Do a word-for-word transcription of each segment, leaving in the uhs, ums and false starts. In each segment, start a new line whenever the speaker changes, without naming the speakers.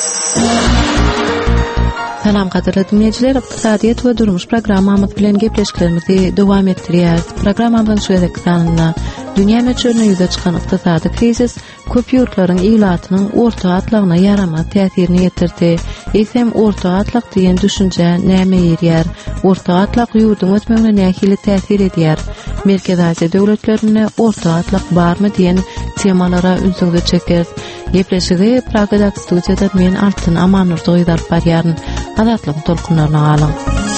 Salam qadirli dinleyijiler, iqtisadiyet we durmuş programmamyz bilen gepleşiklerimizi dowam etdirýär. Programmamyzyň şu edeki sanynda dünýä meçhurlygyna ýüze çykan iqtisady krisis köp ýurtlaryň ilatynyň orta atlagyna ýaramaz täsirini ýetirdi. Eýsem orta atlyk diýen düşünje näme ýerýär? Orta atlyk ýurduň ötmegine nähili täsir edýär? Merkez Aziýa döwletlerine orta atlyk barmy diýen temalara ünsüňde çeker. Gepleşigi Pragada studiýada men Altyn Amanur doýdap barýaryn. Adatlyk tolkunlaryna galyň.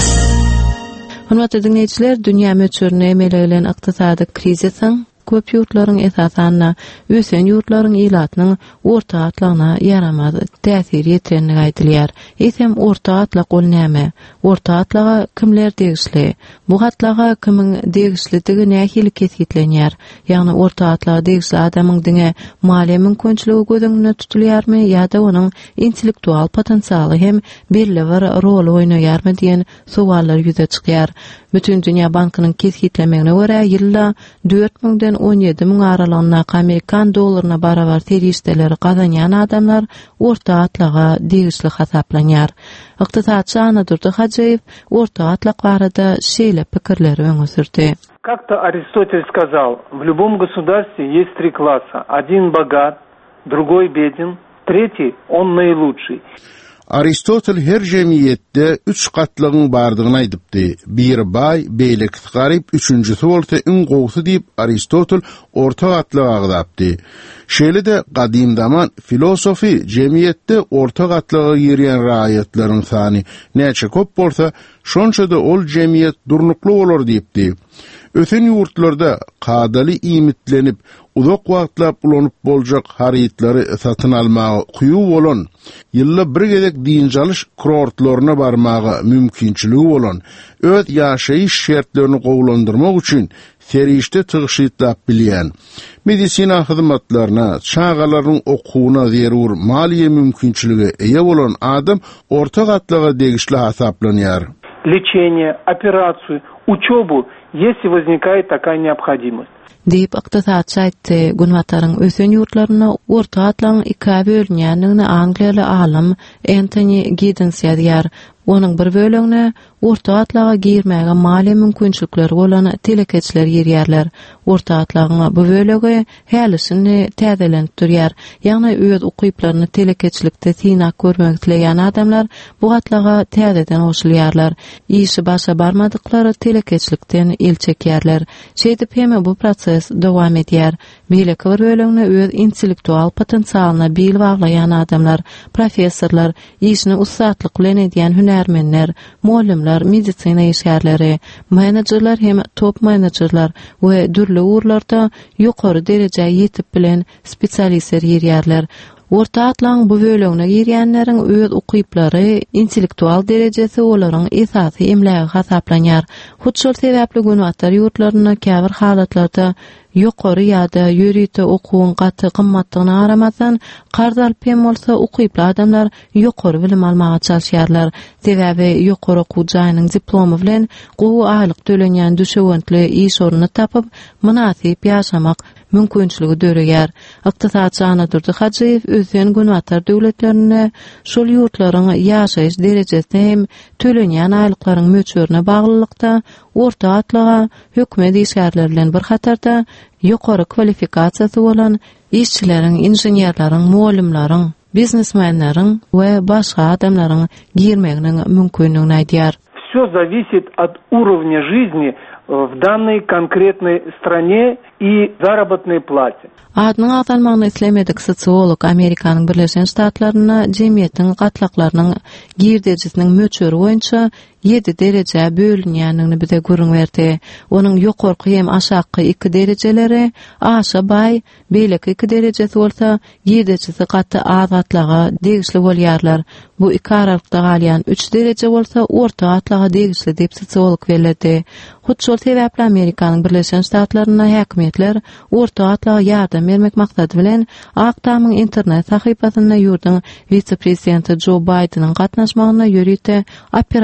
Hurmatly dinleyijiler, dünýä meçhurlygyna emeleýän iqtisady krisiň köp ýurtlaryň esasanna ösen ýurtlaryň ilatynyň orta atlagyna ýaramaz täsir ýetirenligi aýdylýar. Eýsem orta atlyk ol näme? Orta atlaga kimler degişli? Bu atlaga kimiň degişligi nähili kesitlenýär? Ýagny orta atlaga degişli adamyň diňe maliýe mümkinçiligi gözüňde tutulýarmy ýa-da onuň intellektual potensialy hem belli bir rol oýnaýarmy diýen sowallar ýüze çykýar. Bütün Dünya Bankynyň kesitlemegine görä ýylda dört miňden on ýedi miň aralygyna Amerikan dollaryna barabar terişdeleri gazanýan adamlar orta atlaga degişli hasaplanýar. Iqtisadçy Anadurdy Hajaýew orta atlak barada şeýle pikirleri öňe sürdi.
Как-то Аристотель сказал, в любом государстве есть три класса. Один богат, другой беден, третий он наилучший.
Aristotel her jemiyetde üç gatlygyň bardygyny aýdypdy. Bir bay, beýleki garyp, üçüncüsi bolsa iň gowsy diýip Aristotel orta gatlyga agdapdy. Şeýle-de gadim zaman filosofi jemiyetde orta gatlyga girýän raýatlaryň sany näçe köp bolsa, şonça da ol jemiyet durnukly bolar diýipdi. Ösen ýurtlarda kadaly imitlenip uzak wagtlap ulanyp boljak harytlary satyn almagy kuýu bolan, ýylla bir gezek diýinçaliş kurortlaryna barmagy mümkinçiligi bolan, öz ýaşaýyş şertlerini gowlandyrmak üçin serişde tygyşytlap bilýän, medisina hyzmatlaryna, çağalaryň okuwyna zerur maliýe mümkinçiligi eýe bolan adam orta gatlyga degişli hasaplanýar.
Лечение, операцию, учебу, если возникает такая необходимость.
Deyip iqtisadçy aýtdy. Günwataryň ösen ýurtlaryna orta atlagyň iki bölünýändigini Angliýaly alim Anthony Giddens ýazýar. Onuň bir bölügine orta atlaga girmäge maliýe mümkinçilikleri bolan telekeçler ýerýärler. Orta atlagyň bu bölügi hälisini täzelenip durýar. Ýagny öz ukyplaryny telekeçilikde synak görmek dileýän adamlar bu atlaga täzeden oşulýarlar. Işi başa barmadyklary telekeçilikden el çekýärler. Şeýdip hem bu proses dowam edýär. Beýleki bir bölügine öz intellektual potensialyna bil baglaýan adamlar, professorlar, işini ussatlyk bilen edýän hünärmenler, muallimler, medisina işgärleri, menajerler hem top menajerler we dürli urlarda ýokary derejäge ýetip bilen spesialistler ýerýärler. Orta atlagyň bu bölügine girýänleriň öz ukyplary, intellektual derejesi olaryň esasy emlägi hasaplanýar. Hutşol sebäpli günwatar ýurtlaryna käbir halatlarda ýokary ýa-da ýörite okuwyň gaty gymmatlygyna garamazdan garz alyp hem bolsa ukyply adamlar ýokary bilim almaga çalyşýarlar. Sebäbi ýokary okuw jaýynyň diplomy bilen gowy aýlyk tölenýän düşewentli iş oruny tapyp münasip ýaşamak mümkinçiligi döreýär. Iqtisadçy Anadurdy Hajaýew ösen günwatar döwletlerine şol ýurtlaryň ýaşaýyş derejesine hem tölenýän aýlyklaryň möçürine baglylykda orta atlaga hökümet işgärleri bilen bir hatarda ýokary kwalifikasiýasy bolan işçileriň, inženýerleriň, muallimleriň, biznesmenleriň we başga adamlaryň girmeginiň mümkinligini aýdýar.
Всё зависит от уровня жизни в данной конкретной стране и заработной плате.
Adnyň atalmagyny islemedik sosiolog Amerikanyň Birleşen Ştatlaryna jemgyýetiň gatlaklarynyň girdejisiniň möçüri boýunça ýedi derejä bölünýändigini bize görüň berdi. Onuň ýokarky hem aşaky iki derejeleri aşa bay, beýleki iki derejesi bolsa ýedijisi gaty az atlaga degişli bolýarlar. Bu iki aralykda galýan üç dereje bolsa orta atlaga degişli diýip sosiolog belirdi. Hutşol sebäpli Amerikanyň Birleşen Ştatlaryna häkimetler orta atlaga ýardam bermek maksady bilen Aktamyň internet sahypasyna ýurdun vice-prezidenti Joe Biden'ın gatnaşmagyna ýörite operatiw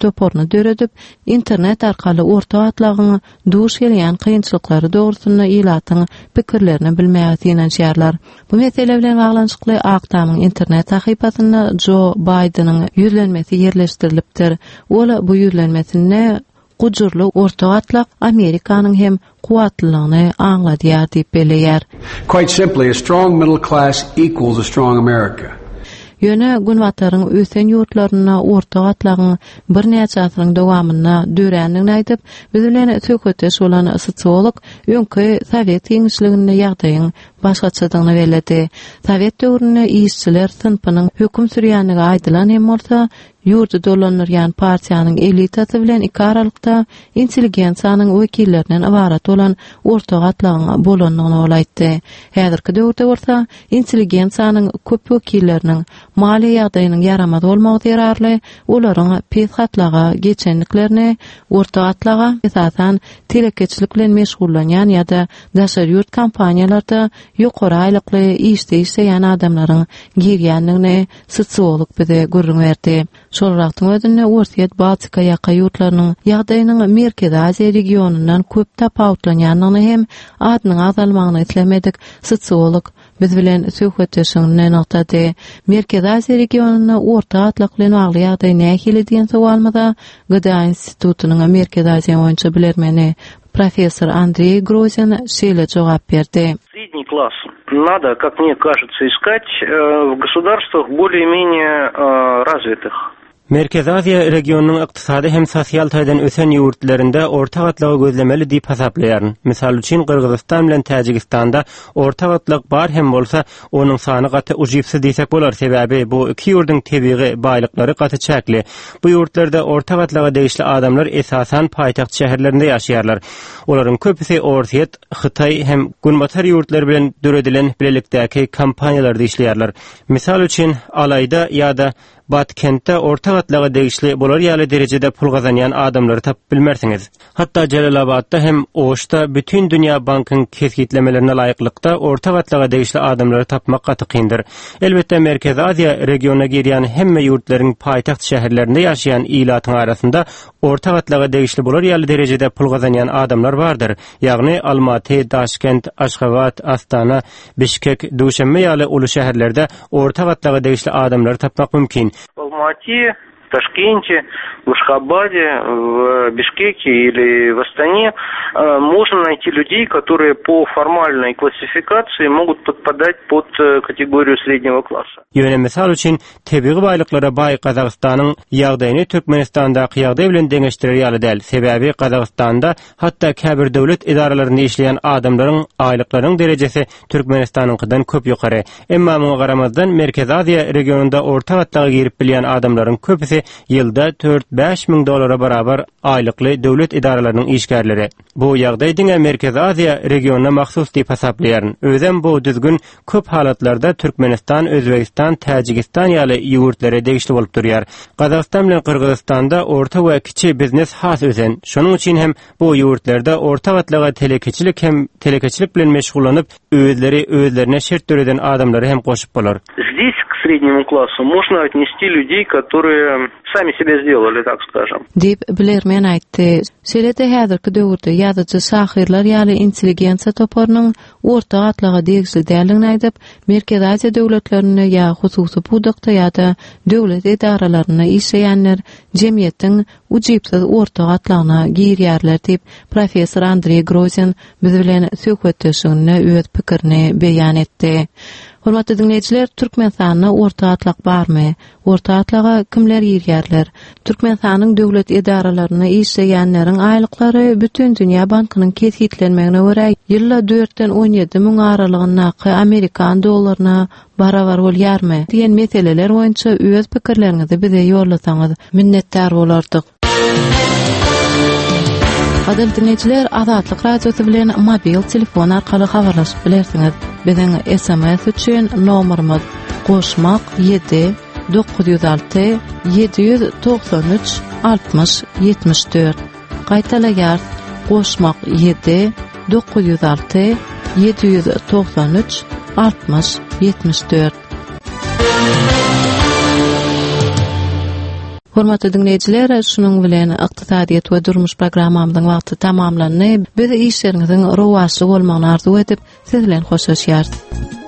toporunu döredip internet arkaly orta atlagyny duş gelýän kynçylyklary dogrusyna ilatyň pikirlerini bilmäge tinanşýarlar. Bu mesele bilen baglanyşykly Aktamyň internet sahypasyna Joe Bidenyň ýüzlenmesi ýerleşdirilipdir. Ola bu ýüzlenmesine gujurly orta atlak Amerikanyň hem kuwatlylygyny aňladýar diýip belýär.
Quite simply, a strong middle class equals a strong America.
Ýöne günwataryň ösen ýurtlaryna orta atlagyň bir näçe asyryň dowamyna dörendigini aýdyp, biz bilen söhbetdeş bolan sosiolog öňkü Sowet ýeňişligine ýagdaýyň başgaçadygyny bellädi. Sowet döwründe işçiler sınıfynyň höküm sürýänligi aýdylan hem bolsa, ýurdu dolanýan partiýanyň elitasy bilen iki aralykda intelligensiýanyň wekillerinden ibarat bolan orta atlagyň bolanlygyny olaýtdy. Häzirki döwürde bolsa, intelligensiýanyň köp wekilleriniň mali ýagdaýynyň yaramaz bolmagy ýararly, olaryň pes atlaga geçenliklerini orta atlaga esasan telekeçilik bilen meşgullanýan ýa-da daşary ýurt kampaniýalarda ýokary aýlykly işde işleýän adamlaryň girýänligini sosiolog bize görüň berdi. Şolrakdyň özünde Orsiýet Baltika ýaka ýurtlarynyň ýagdaýynyň Merkezi Aziýa regionundan köp tapawutlanýanyny hem adynyň azalmagyny islemedik. Sosiolog biz bilen söhbetdeşigine noktada Merkezi Aziýa regionuna orta atlyk bilen bagly ýagdaý nähili diýen sowalmada Gyda institutynyň Merkezi Aziýa boýunça bilermeni профессор Андрей Грозин şeýle jogap berdi.
Средний класс надо, как мне кажется, искать в государствах более-менее развитых.
Merkezi Aziýa regionunyň ykdysady hem sosial taýdan ösen ýurtlarynda orta gatlygy gözlemeli diýip hasaplaýar. Misal üçin Kyrgyzstan bilen Täjikistanda orta gatlyk bar hem bolsa, onuň sany gaty ujypsy diýsek bolar. Sebäbi bu iki ýurduň tebigy baýlyklary gaty çäkli. Bu ýurtlarda orta gatlyga degişli adamlar esasan paýtaxt şäherlerinde ýaşaýarlar. Olaryň köpüsi Orsiýet, Hytaý hem günbatar ýurtlar bilen döredilen bilelikdäki kampaniýalarda işleýärler. Misal üçin Alayda ýa-da Batkentde orta gatlyga degişli bolar ýaly derejede pul gazanýan adamlary tapyp bilmersiňiz. Hatda Celalabadda hem Oşda bütün dünýä bankyň kesgitlemelerine laýyklykda orta gatlyga degişli adamlary tapmak gaty kyndyr. Elbetde Merkezi Aziýa regionuna girýän hemme ýurtlaryň paýtaxt şäherlerinde ýaşaýan ilatyň arasynda orta gatlyga degişli bolar ýaly derejede pul gazanýan adamlar bardyr. Ýagny Almaty, Taşkent, Aşgabat, Astana, Bişkek, Duşanbe ýaly uly şäherlerde orta gatlyga degişli adamlary tapmak mümkin.
В Алмате, в Ташкенте, в Ашхабаде, в Бишкеке или в Астане можно найти людей, которые по формальной классификации могут подпадать под категорию среднего класса.
Ýöne misal üçin tebigy baýlyklara baý Kazakstanyň ýagdaýyny Türkmenistandaky ýagdaý bilen deňeşdirýär ýaly däl. Sebäbi Kazakstanda hatda käbir döwlet idaralaryny işleýän adamlaryň aýlyklarynyň derejesi Türkmenistanyňkydan köp ýokary. Emma muňa garamazdan Merkezi Aziýa regionunda orta gatlyga girip bilýän adamlaryň köpüsi ýylda dört beş miň dolara barabar aýlykly döwlet idaralarynyň işgärleri. Bu ýagdaý diňe Merkezi Aziýa regionuna mahsus diýip hasaplaýar. Özem bu düzgün köp halatlarda Türkmenistan, Özbegistan, Täjikistan ýaly ýurtlary degişli bolup durýar. Kazakystan bilen Kyrgyzstanda orta we kiçi biznes has ösen. Şonuň üçin hem bu ýurtlarda orta gatlyga telekeçilik hem telekeçilik bilen meşgullanyp özleri özlerine şert töreden adamlary hem goşup bolar.
Здесь к среднему классу можно отнести людей, которые сами себя сделали, так скажем.
Дип bilermen aýtdy. Şeýle-de häzirki döwürde ýazyjy şahyrlar ýaly intelligensiýa toparynyň orta gatlyga degişli däligini aýdyp, Merkezi Aziýa döwletlerine ýa hususy budakda ýa-da döwlet edaralaryna işleýänler jemgyýetiň ujypsy orta gatlygyna girýärler diýip professor Andrey Grozin biz bilen söhbetdeşigine öz pikirini beýan etdi. Hormatly dinleýijiler, Türkmenistanyň orta atlyk barmy? Orta atlyga kimler girýärler? Türkmenistanyň döwlet edaralaryna işleýänleriň aýlyklary bütün dünýä bankynyň kesgitlenmegine görä ýylda dörtden on ýedi miň aralygyna Amerikan dollaryna barabar bolýarmy? Diýen meseleler boýunça öz pikirleriňizi bize ýollasaňyz minnetdar bolardyk. Adil dinleyijiler, Azatlyk radiosu bilen mobil telefon arkaly habarlaşyp bilersiňiz. Biziň S M S üçin nomerimiz goşmak ýedi dokuz yüz alty yedi yüz doksan üç altmış yetmiş dört. Gaýtalaýar goşmak ýedi dokuz yüz alty yedi yüz doksan üç altmış yetmiş dört. Hormatly dinleyijiler, şunuň bilen ykdysadiýet we durmuş programmamyzyň wagty tamamlandy. Biz işleriňiziň rowaşly bolmagyny arzu edip, siz bilen hoşlaşýar.